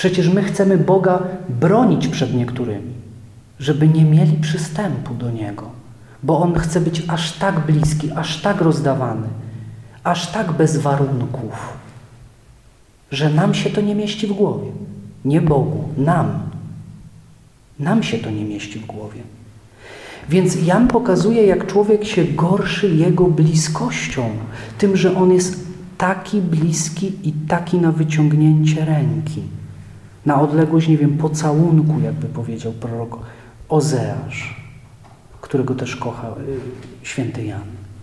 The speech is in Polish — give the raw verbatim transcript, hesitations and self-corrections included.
Przecież my chcemy Boga bronić przed niektórymi, żeby nie mieli przystępu do Niego, bo On chce być aż tak bliski, aż tak rozdawany, aż tak bez warunków, że nam się to nie mieści w głowie. Nie Bogu, nam. Nam się to nie mieści w głowie. Więc Jan pokazuje, jak człowiek się gorszy Jego bliskością, tym, że On jest taki bliski i taki na wyciągnięcie ręki. Na odległość, nie wiem, pocałunku, jakby powiedział prorok Ozeasz, którego też kocha y, święty Jan.